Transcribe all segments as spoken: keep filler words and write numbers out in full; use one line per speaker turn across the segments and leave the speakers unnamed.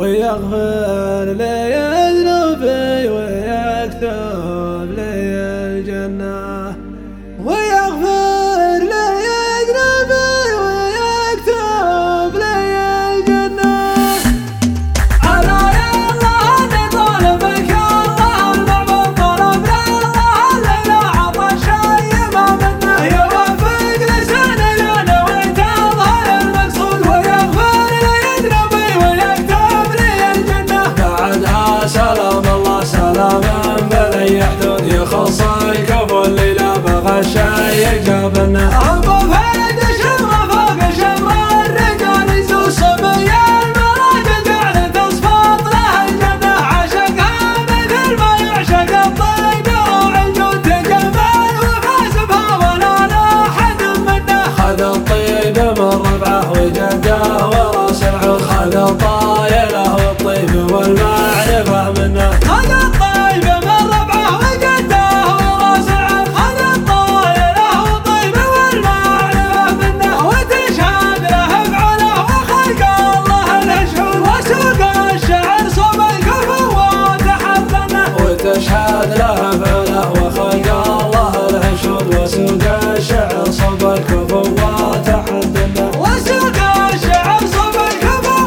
ويغفر لي ذنوبي ويكتب لي الجنة، ويغفر لي ذنوبي ويكتب لي الجنة. ألا يا الله أني طالبك يا الله، المعبود طلب يا الله، الليلة عطش ما منه يوافق لساني لا نويت أظهر المقصود، ويغفر لي ذنوبي ويكتب لي الجنة. بعدها سلام الله سلاما بلي حدود يخص الكفو اللي لا بغى الشيء جابنا. أبو فهد شمر فوق شمر الرجال يزول صبي المراجل جعل تصفط له الجنة، عشقها مثل ما يعشق الطيب وعجود تجمل وكاسبها ولا لا حد منه. خذ الطيب من ربعه وجده وراس العود، خذ الطايله والطيب والمعرفة منه. خذ الطيب من ربعه وجده وراس العود، خذ الطايله والطيب والمعرفة منه. وتشهد له بعله وخلق الله الاشهر، وسوق الشعر صوب الكفو وتحفنه. وتشهد له بعله وخلق الله الاشهر، وسوق الشعر صوب الكفو وتحفنه. وسوق الشعر صوب الكفو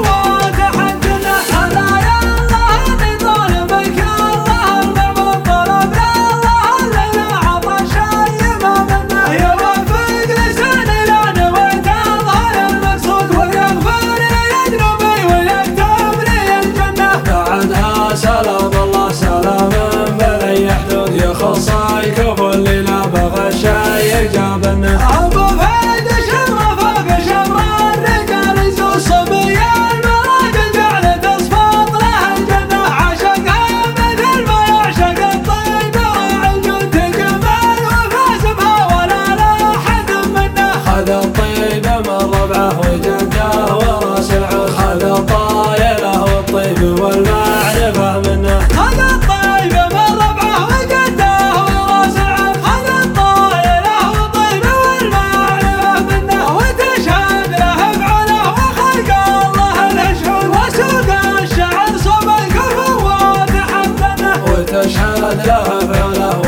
وتحفنه. ألا يا الله أني طالبك يا الله، المعبود طلب يا الله، الليلة عطش ما منه يوافق لساني لا نويت أظهر المقصود، ويغفر لي ذنوبي ويكتب لي الجنة. بعدها سلام الله سلاما بلي حدود يخص الكفو اللي لا بغى الشيء جابنا. أبو فهد شمر فوق شمر الرجال يزول صبي المراجل جعل تصفط له الجنة، عشقها مثل ما يعشق الطيب وعجود تجمل وكاسبها ولا لا حد منه. خذ الطيب من ربعه وجده وراس العود، خذ الطايله والطيب والمعرفة منه. خذ الطيب من ربعه وجده وراس العود، خذ الطايله والطيب والمعرفة منه. وتشهد له بعله وخلق الله الاشهر، وسوق الشعر صوب الكفو وتحفنه. وتشهد له بعله